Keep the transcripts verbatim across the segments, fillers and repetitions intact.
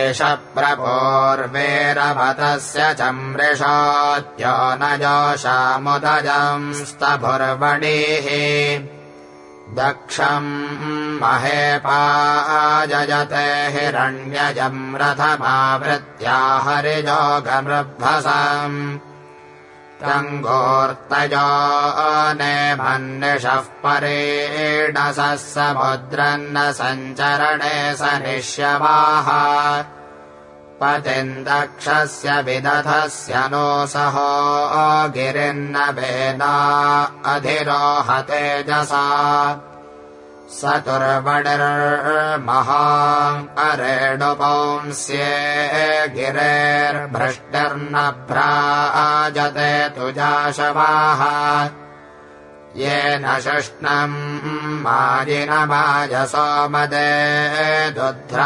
एष प्रपूर्वेरभतस्य च मृषोद्यो न जोषामुदजम् स्तभुर्वणीः दक्षम् महेपाजयते हिरण्यजम् रथमावृत्या हरिजोगमृभसम् तङ्गोर्तयो नेमन्निषः परेणसः समुद्रन्न सञ्चरणे सनिष्यवाः पतिम् दक्षस्य विदधस्य नो सहो गिरिन्न वेना अधिरोहतेजसा सतुर्वणिर्महा अरेणुपौंस्ये गिरेर्भृष्टिर्न भ्राजते तुजाशवाः येन शिष्णम् माजिनमाजसोमदे दुध्र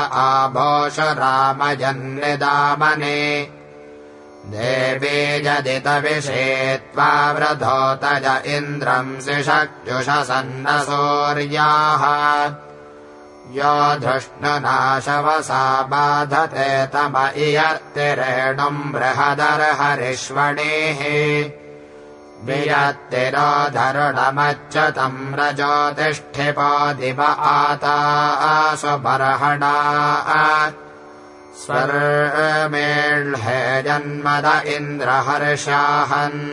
आभोषरामजन्निदामनि देवी जदितविषे त्वा व्रधोतज इन्द्रम् सिषक्जुषसन्न सूर्याः यो धृष्णुनाशवसा बाधते तम इयत्तिरेणुम् बृहदर्हरिष्वणीः वियत्तिरोधरुणमच्युतम् रजोतिष्ठिपो दिव आतासु बर्हणा स्वर्मेळ्हे जन्मद इन्द्रहर्षाहन्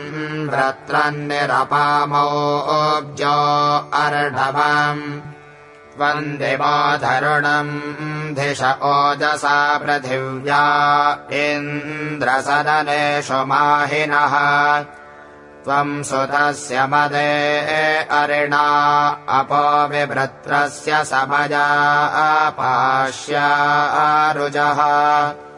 व्रत्रन्निरपामोऽब्जो अर्णवम् वन्दिवोधरुणम् धिष ओजसा पृथिव्या इन्द्रसदनेषु माहिनः त्वम् सुतस्य मदे अरिणा अपो विभृत्रस्य समजा पाश्यारुजः।